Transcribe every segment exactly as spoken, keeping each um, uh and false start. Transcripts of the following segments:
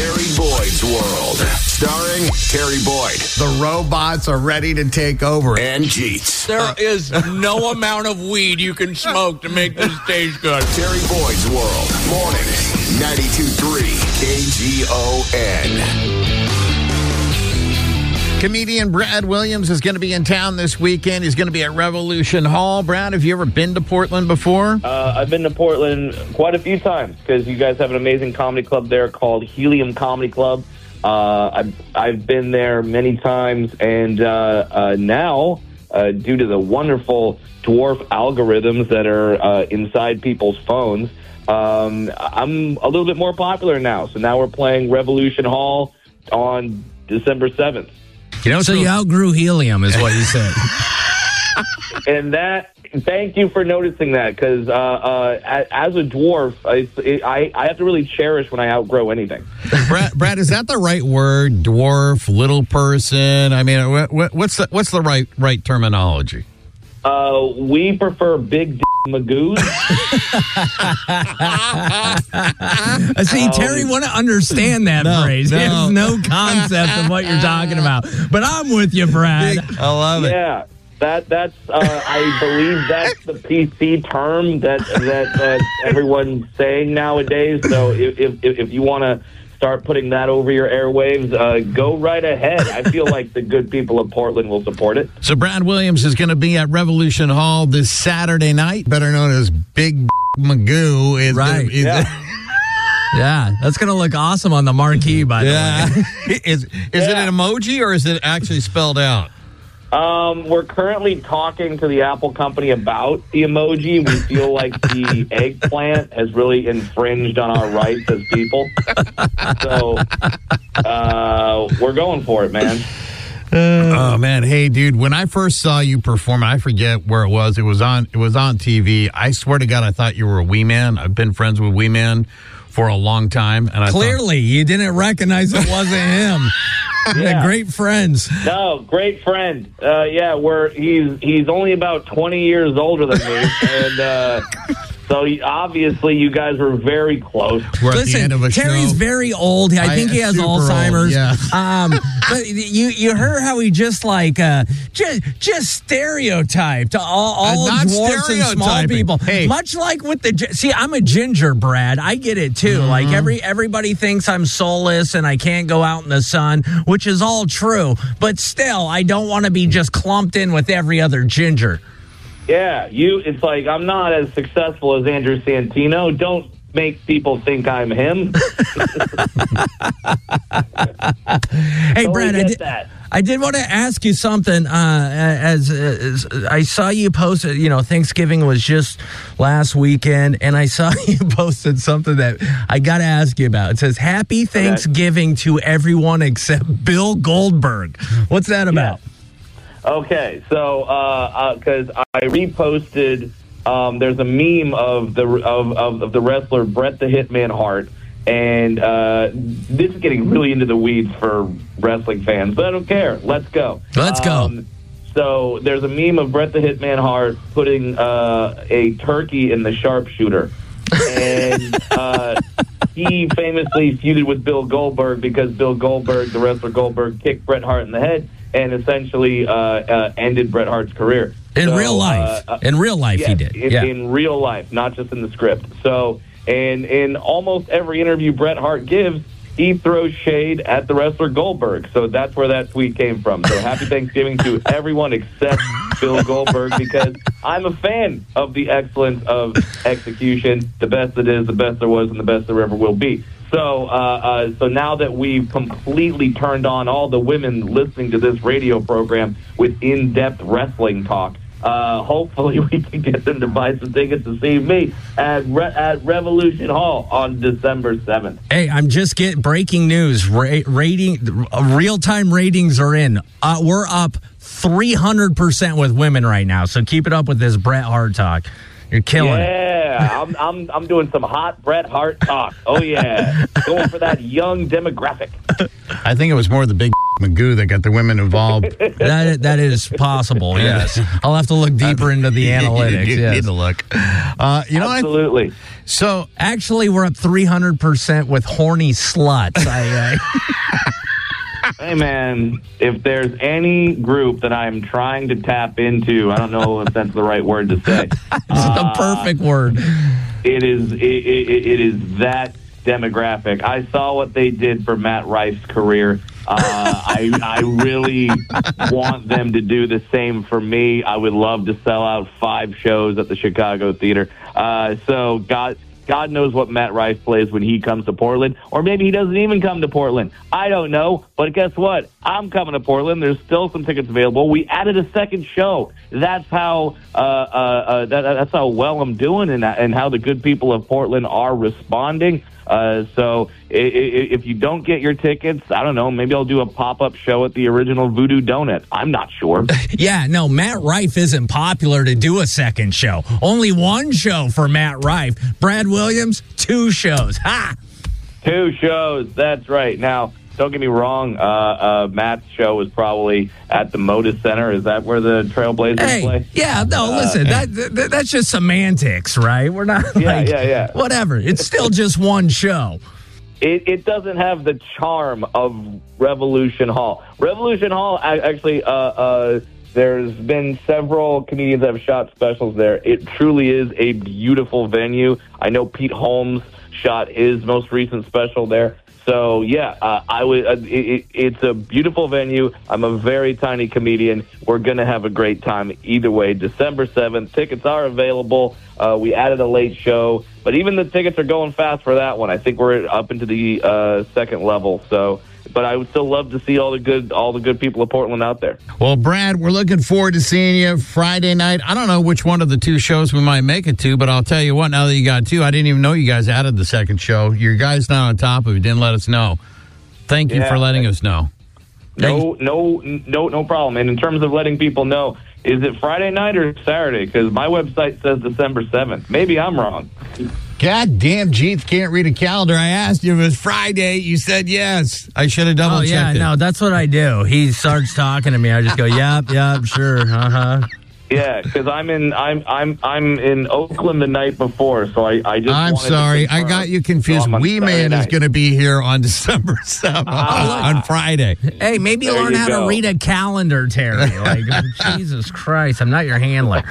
Terry Boyd's World. Starring Terry Boyd. The robots are ready to take over. And Jeets. There is no amount of weed you can smoke to make this taste good. Terry Boyd's World. Mornings. ninety-two point three K G O N. Comedian Brad Williams is going to be in town this weekend. He's going to be at Revolution Hall. Brad, have you ever been to Portland before? Uh, I've been to Portland quite a few times because you guys have an amazing comedy club there called Helium Comedy Club. Uh, I've, I've been there many times, and uh, uh, now, uh, due to the wonderful dwarf algorithms that are uh, inside people's phones, um, I'm a little bit more popular now. So now we're playing Revolution Hall on December seventh. You know, so you outgrew helium, is what you said. And that, thank you for noticing that, because uh, uh, as a dwarf, I, I I have to really cherish when I outgrow anything. Brad, Brad, is that the right word? Dwarf, little person? I mean, what, what's the what's the right right terminology? Uh, we prefer big d- magoos. See, Terry wouldn't understand that no, phrase. No. He has no concept of what you're talking about. But I'm with you, Brad. I love it. Yeah, that that's. Uh, I believe that's the P C term that that, that everyone's saying nowadays. So if if, if you want to start putting that over your airwaves, uh, go right ahead. I feel like the good people of Portland will support it. So Brad Williams is going to be at Revolution Hall this Saturday night, better known as Big Magoo. Is Right. Gonna, is Yeah. Yeah, that's going to look awesome on the marquee, by the yeah. way. is is Yeah. it an emoji or is it actually spelled out? Um, we're currently talking to the Apple company about the emoji. We feel like the eggplant has really infringed on our rights as people. So uh, we're going for it, man. Oh man, hey dude, when I first saw you perform, I forget where it was. It was on it was on T V. I swear to God, I thought you were a Wee Man. I've been friends with Wee Man for a long time, and I Clearly, you didn't recognize it wasn't him. Yeah, Yeah. great friends. No, great friend. Uh, yeah, we're he's he's only about twenty years older than me, and uh, so he, obviously you guys were very close. We're at Listen, the end of a Terry's show. very old. I, I- think he has super old, Alzheimer's. yeah. Um, but you you heard how he just like uh, just just stereotyped all, all I'm not dwarfs and small stereotyping. people. Hey. Much like with the gi- see, I'm a ginger, Brad. I get it too. Mm-hmm. Like every everybody thinks I'm soulless and I can't go out in the sun, which is all true. But still, I don't want to be just clumped in with every other ginger. Yeah, you. It's like I'm not as successful as Andrew Santino. Don't make people think I'm him. Hey, Totally Brad, I get did, that. I did want to ask you something. Uh, as, as I saw you posted, you know, Thanksgiving was just last weekend, and I saw you posted something that I got to ask you about. It says, "Happy Thanksgiving to everyone except Bill Goldberg." What's that about? Okay, so because uh, uh, I reposted, um, there's a meme of the of, of, of the wrestler Bret the Hitman Hart, and uh, this is getting really into the weeds for wrestling fans, but I don't care. Let's go. Let's go. Um, so there's a meme of Bret the Hitman Hart putting uh, a turkey in the sharpshooter, and uh, he famously feuded with Bill Goldberg because Bill Goldberg, the wrestler Goldberg, kicked Bret Hart in the head and essentially uh, uh, ended Bret Hart's career. In So, real life. uh, uh, in real life, yes, he did. In, yeah. in real life, not just in the script. So, and in almost every interview Bret Hart gives, he throws shade at the wrestler Goldberg. So that's where that tweet came from. So happy Thanksgiving to everyone except Bill Goldberg, because I'm a fan of the excellence of execution. The best it is, the best there was, and the best there ever will be. So, uh, uh, so now that we've completely turned on all the women listening to this radio program with in-depth wrestling talk, uh, hopefully we can get them to buy some tickets to see me at Re- at Revolution Hall on December seventh. Hey, I'm just getting breaking news. Ra- rating, real time ratings are in. Uh, we're up three hundred percent with women right now. So keep it up with this Bret Hart talk. You're killing it. Yeah, I'm, I'm I'm doing some hot Bret Hart talk. Oh yeah, going for that young demographic. I think it was more the big Magoo that got the women involved. That that is possible. Yes, I'll have to look deeper into the analytics. You yes. need to look. Uh, you know, I, Absolutely. so Actually, we're up three hundred percent with horny sluts. I, I, Hey, man, if there's any group that I'm trying to tap into, I don't know if that's the right word to say. it's the perfect word. It is it, it, it is that demographic. I saw what they did for Matt Rife's career. Uh, I I really want them to do the same for me. I would love to sell out five shows at the Chicago Theater. Uh, so God God knows what Matt Rife plays when he comes to Portland, or maybe he doesn't even come to Portland. I don't know, but guess what? I'm coming to Portland. There's still some tickets available. We added a second show. That's how uh, uh, uh, that, that's how well I'm doing, and and how the good people of Portland are responding. Uh, so i- i- if you don't get your tickets, I don't know, maybe I'll do a pop-up show at the original Voodoo Donut. I'm not sure. Yeah, no, Matt Rife isn't popular to do a second show. Only one show for Matt Rife. Brad Williams, two shows. Ha! Two shows, that's right. Now, don't get me wrong, uh, uh, Matt's show was probably at the Moda Center. Is that where the Trailblazers Hey, play? yeah, no, listen, that, that that's just semantics, right? We're not Yeah, like, yeah, yeah. whatever. It's still just one show. It, it doesn't have the charm of Revolution Hall. Revolution Hall, I, actually, uh, uh, there's been several comedians that have shot specials there. It truly is a beautiful venue. I know Pete Holmes shot his most recent special there. So, yeah, uh, I would. Uh, it, it's a beautiful venue. I'm a very tiny comedian. We're going to have a great time either way. December seventh, tickets are available. Uh, we added a late show, but even the tickets are going fast for that one. I think we're up into the uh, second level. So, but I would still love to see all the good, all the good people of Portland out there. Well, Brad, we're looking forward to seeing you Friday night. I don't know which one of the two shows we might make it to, but I'll tell you what, now that you got two, I didn't even know you guys added the second show. Your guys not on top of it, didn't let us know. Thank you Yeah. for letting us know. No, no, no, no problem. And in terms of letting people know, is it Friday night or Saturday? Because my website says December seventh. Maybe I'm wrong. God damn, Jeeth can't read a calendar. I asked you if it was Friday. You said yes. I should have double Oh, checked yeah, it. no, that's what I do. He starts talking to me. I just go, yep, yep, sure, uh-huh. Yeah, because I'm in I'm I'm I'm in Oakland the night before, so I, I just I'm wanted to sorry. I confirm. got you confused. So I'm on Wee Saturday Man is night. going to be here on December seventh, Ah. on Friday. Hey, maybe There learn you how go. to read a calendar, Terry. Like, Jesus Christ, I'm not your handler.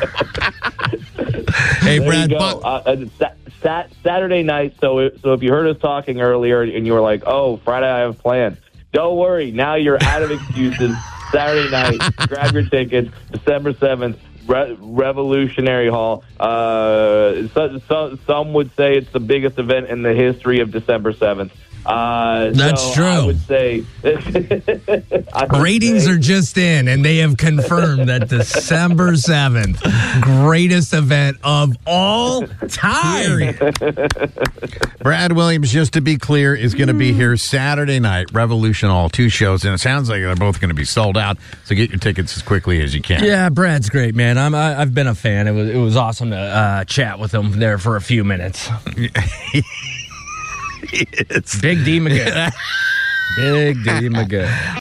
Hey, There Brad, you go. bu- Uh, uh, sa- sat- Saturday night. So it, so if you heard us talking earlier and you were like, "Oh, Friday I have plans," don't worry. Now you're out of excuses. Saturday night, grab your tickets. December seventh. Re- Revolutionary Hall. Uh, so, so, some would say it's the biggest event in the history of December seventh. Uh, That's so true. I would say I would Ratings say- are just in, and they have confirmed that December seventh, greatest event of all time. Brad Williams, just to be clear, is going to be here Saturday night, Revolution Hall, two shows, and it sounds like they're both going to be sold out, so get your tickets as quickly as you can. Yeah, Brad's great, man. I'm, I, I've been a fan. It was it was awesome to uh, chat with him there for a few minutes. It's Big D McGill. Big D McGill.